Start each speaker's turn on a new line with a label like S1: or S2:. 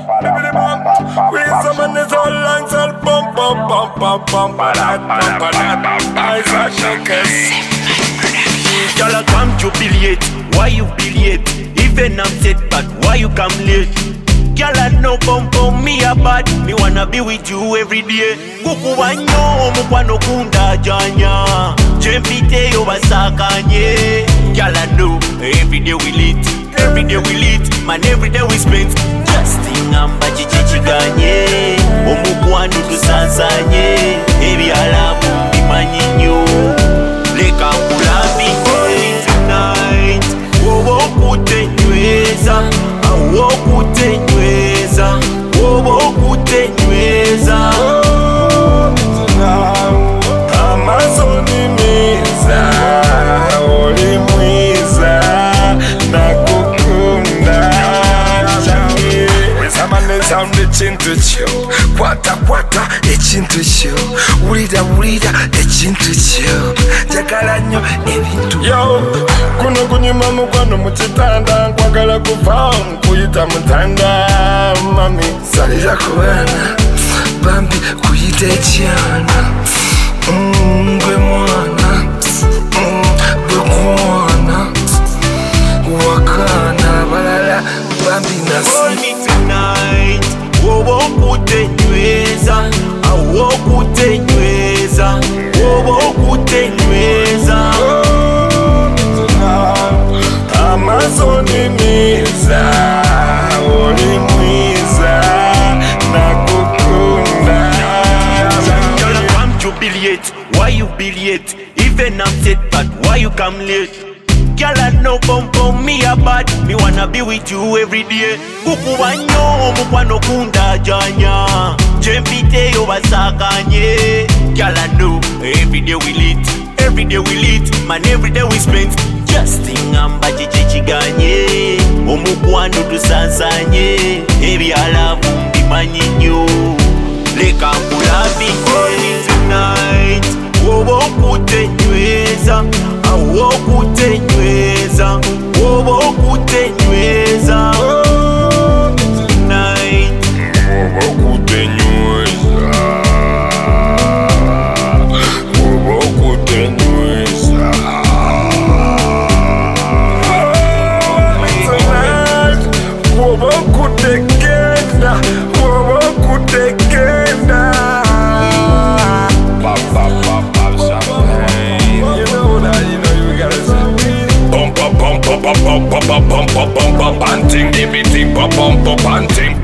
S1: Bibbidi bam. We some in this all lungs all bum bum bum bum bum badat bum badat. Isaac Nuggets.
S2: Y'all come jubilate, why you biliate? Even I'm set back, why you come late? Y'all no bum bum me a bad, me wanna be with you every day. Kuku wanyo, mukwano kunda janya. Jempite yo basakanye. Y'all know, every day we lit, every day we lit, man every day we spend. Justing amba chichiganye, omukwano tusansanye. Ebi alabu imanyinyo, leka kulabi tonight. Wowo kutenyweza, awo kutenyweza, wowo kutenyweza.
S1: Amazoni mwiza, oli mwiza, nakukunda. Wezamane sound ekintu kyo, kwata kwata ekintu kyo, wulira wulira ekintu kyo, njagala nnyo ebintu. Yo, kuno kunyuma mukwano mu kitanda, nkwagala kuva nkuyita mutanda. Mami salira ku baana, bambi kuyita ekyana. Gwe mwana, gwe kwana, wakana balala bambi
S2: Hold
S1: nasi.
S2: me tonight, wowo kutenyweza, awo kutenyweza, wowo kutenyweza.
S1: Amazoni mwiza, oli mwiza, nakukunda.
S2: Y'all come jubilate, why you biliate? Even I'm set back, why you come late? Y'all no bum bum me a bad, me wanna be with you every day. Kuku wanyo, mukwano kunda janya. Jempite yo basakanye. Y'all know, every day we lit, every day we lit, man every day we spend. Justing amba chichiganye, omukwano tusansanye. Ebi alabu imanyinyo, leka kulabi tonight. Wowo kutenyweza, awo kutenyweza, wowo kutenyweza. Tonight,
S1: Wowo kutenyweza, wowo kutenyweza. Tonight, wowo kutekenda, wowo kutekenda. You know that, you know you gotta say. Bum bum bum bum bum bum bum bum bum bum bum bum bum ting, give me ting, bum bum bum bum ting.